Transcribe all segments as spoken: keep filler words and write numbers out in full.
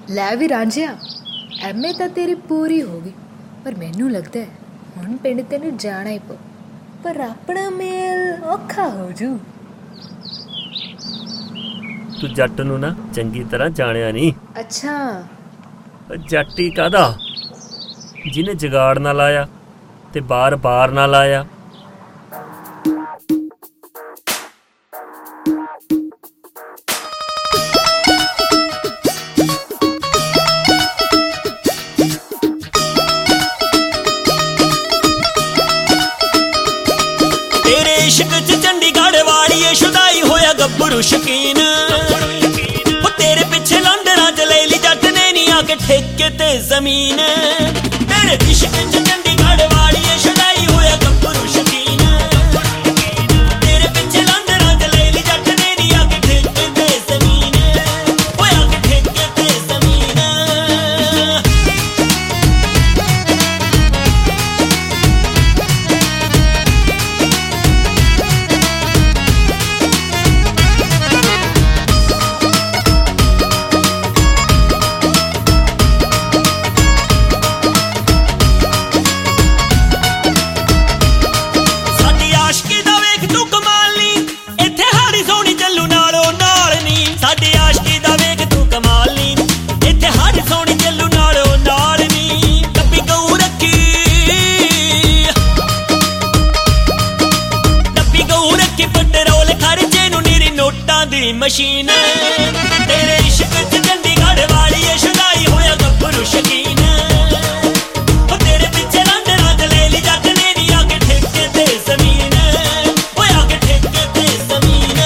ਲੈ ਵੀ ਰਾਂਝਿਆ, M A ਤਾਂ ਤੇਰੀ ਪੂਰੀ ਹੋ ਗਈ, ਪਰ ਮੈਨੂੰ ਲੱਗਦਾ ਹੁਣ ਪਿੰਡ ਤੈਨੂੰ ਜਾਣਾ ਹੀ ਪਊ, ਪਰ ਆਪਣਾ ਮੇਲ ਔਖਾ ਹੋ ਜੂ। ਤੂੰ ਜੱਟ ਨੂੰ ਨਾ ਚੰਗੀ ਤਰ੍ਹਾਂ ਜਾਣਿਆ ਨਹੀਂ। ਅੱਛਾ, ਜੱਟ ਹੀ ਕਾਹਦਾ, ਜਿਹਨੇ ਜਗਾੜ ਨਾ ਲਾਇਆ ਤੇ ਬਾਰ ਬਾਰ ਨਾ ਲਾਇਆ। ਤੇਰੇ ਇਸ਼ਕ ਚ ਚੰਡੀਗੜ੍ਹ ਵਾਲੀਏ ਸ਼ੁਦਾਈ ਹੋਇਆ ਗੱਭਰੂ ਸ਼ਕੀਨ, ਉਹ ਤੇਰੇ ਪਿੱਛੇ ਲੰਡਨਾਂ ਚ ਲੈ ਲਈ ਜੱਟ ਨੇ ਨੀ ਆ ਕੇ ਠੇਕੇ ਤੇ ਜ਼ਮੀਨ। ਤੇਰੇ ਇਸ਼ਕ ਚ ਚੰਡੀਗੜ੍ਹ ਵਾਲੀਏ ਸ਼ੁਦਾਈ ਹੋਇਆ ਗੱਭਰੂ ਸ਼ਕੀਨ, ਤੇਰੇ ਪਿੱਛੇ ਲੰਡਨਾਂ ਚ ਲੈ ਲਈ ਜੱਟ ਨੇ ਨੀ ਆ ਕੇ ਠੇਕੇ ਤੇ ਜ਼ਮੀਨ, ਹੋਇਆ ਕੇ ਠੇਕੇ ਤੇ ਜ਼ਮੀਨ। ਮਸ਼ੀਨ ਤੇਰੇ ਇਸ਼ਕ ਚ ਚੰਡੀਗੜ੍ਹ ਵਾਲੀਏ ਸ਼ੁਦਾਈ ਹੋਇਆ ਗੱਭਰੂ ਸ਼ਕੀਨ, ਉਹ ਤੇਰੇ ਪਿੱਛੇ ਲੰਡਨਾਂ ਚ ਲੈ ਲਈ ਜੱਟ ਨੇ ਨੀ ਆ ਕੇ ਠੇਕੇ ਤੇ ਜ਼ਮੀਨ, ਹੋਇਆ ਕੇ ਠੇਕੇ ਤੇ ਜ਼ਮੀਨ।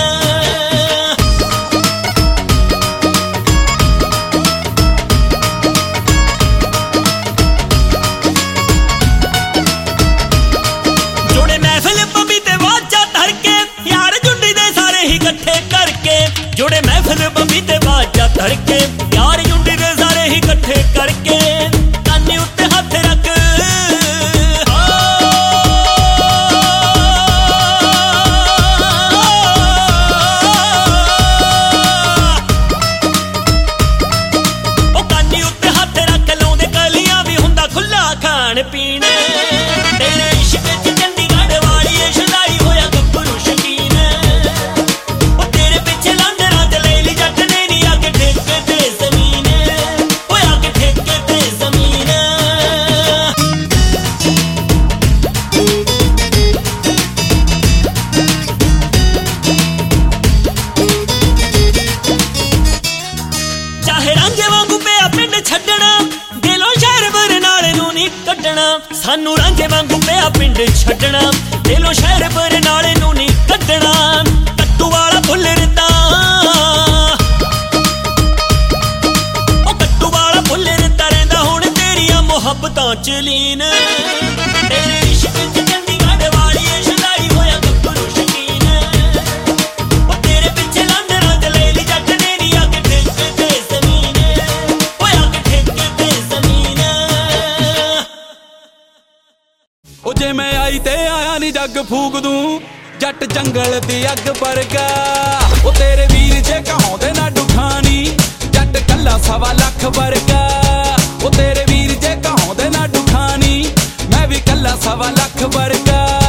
ਜੋੜੇ ਮਹਿਫਿਲ ਪੰਬੀ ਤੇ ਵਾਜਾ ਧਰ ਕੇ ਯਾਰ ਜੁੰਡੀ ਦੇ ਸਾਰੇ ਹੀ ਇਕੱਠੇ ਕਰਕੇ, ਜੋੜੇ ਮਹਿਫਿਲ ਬੰਬੀ ਤੇ ਬਾਜਾ ਧਰ ਕੇ ਯਾਰ ਜੁੰਡੀ ਦੇ ਸਾਰੇ ਹੀ ਇਕੱਠੇ ਕਰਕੇ, ਕੰਨ ਉੱਤੇ ਹੱਥ ਰੱਖ ਉਹ ਕੰਨ ਉੱਤੇ ਹੱਥ ਰੱਖ ਲਾਉਂਦੇ ਕਲੀਆਂ ਵੀ ਹੁੰਦਾ ਖੁੱਲਾ ਖਾਣ ਪੀਣ। ਤੇਰੇ ਇਸ਼ਕ ਚ ਚੰਡੀਗੜ੍ਹ ਵਾਲੀਏ ਸ਼ੁਦਾਈ ਹੋਇਆ ਗੱਭਰੂ ਸ਼ਕੀਨ, ਉਹ ਤੇਰੇ ਪਿੱਛੇ ਲੰਡਨਾਂ ਚ ਲੈ ਲਈ ਜੱਟ ਨੇ ਨੀ ਆ ਕੇ ਠੇਕੇ ਤੇ ਜ਼ਮੀਨ, ਹੋਇਆ ਕੇ ਠੇਕੇ ਤੇ ਜ਼ਮੀਨ। ਚਾਹੇ ਰਾਂਝੇ ਵਾਂਗੂ ਪਿਆ ਪਿੰਡ ਛੱਡਣਾ, ਦਿਲੋਂ ਸ਼ਹਿਰ ਬਰਨਾਲੇ ਨੂੰ ਨੀ ਕੱਢਣਾ। ਸਾਨੂੰ ਰਾਂਝੇ ਵਾਂਗੂ ਪਿਆ ਪਿੰਡ ਛੱਡਣਾ, ਦਿਲੋਂ ਸ਼ਹਿਰ ਬਰਨਾਲੇ ਨੂੰ ਨੀ ਕੱਢਣਾ। ਕੱਟੂ ਵਾਲਾ ਫੁੱਲ ਰਤਾ, ਉਹ ਕੱਟੂ ਵਾਲਾ ਫੁੱਲ ਰਤਾ ਰਹਿੰਦਾ ਹੁਣ ਤੇਰੀਆਂ ਮੁਹੱਬਤਾਂ ਚ ਲੀਨ। ਤੇਰੇ ਇਸ਼ਕ ਚ ਚੰਡੀਗੜ੍ਹ ਵਾਲੀਏ ਸ਼ੁਦਾਈ ਹੋਇਆ ਗੱਭਰੂ ਸ਼ਕੀਨ, ਉਹ ਤੇਰੇ ਪਿੱਛੇ ਲੰਡਨਾਂ ਚ ਲੈ ਲਈ ਜੱਟ ਨੇ ਨੀ ਆ ਕੇ ਠੇਕੇ ਤੇ ਜ਼ਮੀਨ, ਹੋਇਆ ਕੇ ਠੇਕੇ ਤੇ ਜ਼ਮੀਨ। ਉਹ ਜੇ ਮੈਂ ਆਈ ਤੇ ਆਇਆ ਨੀ ਜੱਗ ਫੂਕ ਦੂੰ, ਜੱਟ ਜੰਗਲ ਦੀ ਅੱਗ ਵਰਗਾ। ਉਹ ਤੇਰੇ ਵੀਰ ਜੇ ਕਹਾਉਂਦੇ ਨਾ ਡੁਖਾਨੀ, ਜੱਟ ਕੱਲਾ ਸਵਾ ਲੱਖ ਵਰਗਾ। ਉਹ ਤੇਰੇ ਵੀਰ ਜੇ ਕਹਾਉਂਦੇ ਨਾ ਡੁਖਾਨੀ, ਮੈਂ ਵੀ ਕੱਲਾ ਸਵਾ ਲੱਖ ਵਰਗਾ।